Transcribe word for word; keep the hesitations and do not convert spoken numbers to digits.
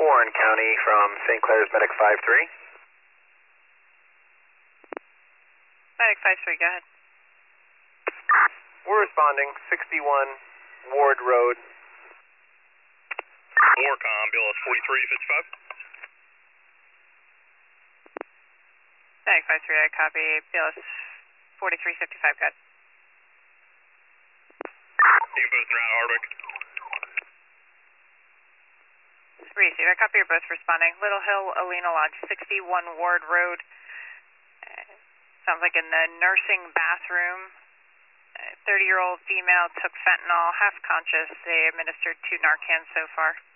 Warren County from Saint Clair's Medic five three. Medic five three, go ahead. We're responding, sixty-one Ward Road. Warcom, B L S forty-three fifty-five. Medic five three, I copy. B L S forty-three fifty-five, go ahead. You can post around Hardwick. Receive, I copy, you're both responding. Little Hill, Alina Lodge, sixty-one Ward Road. Uh, sounds like in the nursing bathroom. thirty-year-old female took fentanyl, half conscious. They administered two Narcan so far.